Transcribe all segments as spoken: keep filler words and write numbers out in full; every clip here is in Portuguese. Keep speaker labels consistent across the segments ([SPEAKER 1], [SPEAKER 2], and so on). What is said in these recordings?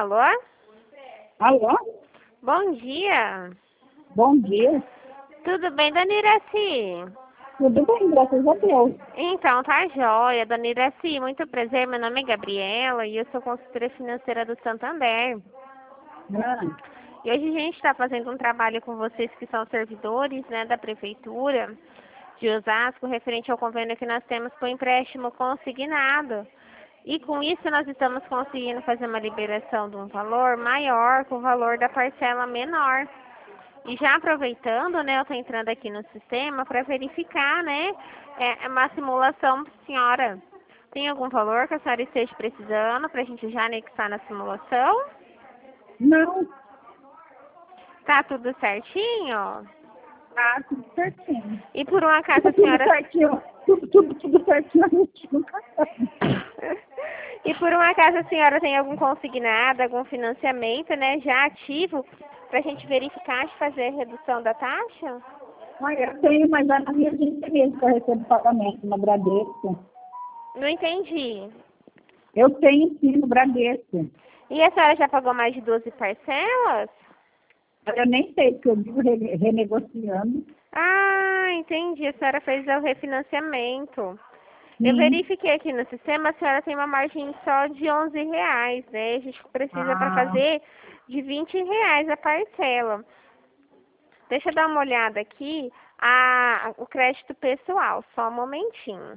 [SPEAKER 1] Alô?
[SPEAKER 2] Alô?
[SPEAKER 1] Bom dia.
[SPEAKER 2] Bom dia.
[SPEAKER 1] Tudo bem, dona Iraci?
[SPEAKER 2] Tudo bem, graças a Deus.
[SPEAKER 1] Então, tá jóia, dona Iraci. Muito prazer, meu nome é Gabriela e eu sou consultora financeira do Santander.
[SPEAKER 2] Ah,
[SPEAKER 1] E hoje a gente está fazendo um trabalho com vocês que são servidores, né, da Prefeitura de Osasco, referente ao convênio que nós temos com o empréstimo consignado. E com isso nós estamos conseguindo fazer uma liberação de um valor maior com o valor da parcela menor. E já aproveitando, né, eu estou entrando aqui no sistema para verificar, né, é uma simulação para a senhora. Tem algum valor que a senhora esteja precisando para a gente já anexar na simulação?
[SPEAKER 2] não,
[SPEAKER 1] Tá tudo certinho?
[SPEAKER 2] tá tudo certinho.
[SPEAKER 1] E por um acaso
[SPEAKER 2] Tudo,
[SPEAKER 1] a
[SPEAKER 2] tudo
[SPEAKER 1] senhora...
[SPEAKER 2] certinho. Tudo, tudo, tudo certinho, a gente nunca sabe.
[SPEAKER 1] E por um acaso a senhora tem algum consignado, algum financiamento, né, já ativo, para a gente verificar de fazer a redução da taxa?
[SPEAKER 2] Olha, eu tenho, mas é na minha agência mesmo que eu recebo pagamento, no Bradesco.
[SPEAKER 1] Não entendi.
[SPEAKER 2] Eu tenho sim no Bradesco.
[SPEAKER 1] E a senhora já pagou mais de doze parcelas?
[SPEAKER 2] Eu nem sei, porque eu vivo re- renegociando.
[SPEAKER 1] Ah, entendi. A senhora fez o refinanciamento. Eu
[SPEAKER 2] Sim.
[SPEAKER 1] verifiquei aqui no sistema, a senhora tem uma margem só de onze reais, né? A gente precisa para
[SPEAKER 2] Ah,
[SPEAKER 1] fazer de vinte reais a parcela. Deixa eu dar uma olhada aqui, a, o crédito pessoal, só um momentinho.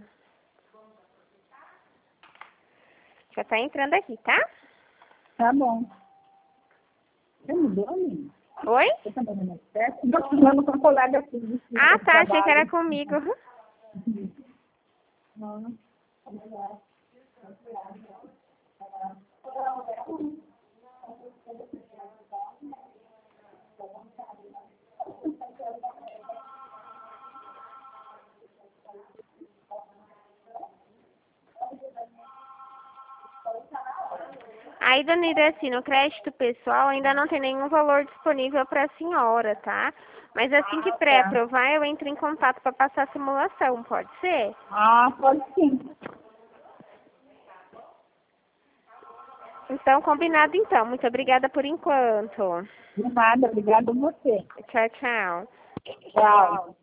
[SPEAKER 1] Já tá entrando aqui, tá?
[SPEAKER 2] tá bom. Você mudou, menina?
[SPEAKER 1] Oi?
[SPEAKER 2] Você tá fazendo certo? Estou falando com a colega aqui do
[SPEAKER 1] Ah,
[SPEAKER 2] do
[SPEAKER 1] tá, achei que era
[SPEAKER 2] trabalho.
[SPEAKER 1] comigo.
[SPEAKER 2] Não.
[SPEAKER 1] Aí, dona Iraci, no crédito pessoal ainda não tem nenhum valor disponível para a senhora, tá? Mas assim que
[SPEAKER 2] Ah, tá.
[SPEAKER 1] pré-aprovar, eu entro em contato para passar a simulação, pode ser?
[SPEAKER 2] Ah, pode sim.
[SPEAKER 1] Então, combinado então. Muito obrigada por enquanto.
[SPEAKER 2] De nada, obrigada a você.
[SPEAKER 1] Tchau, tchau.
[SPEAKER 2] Tchau.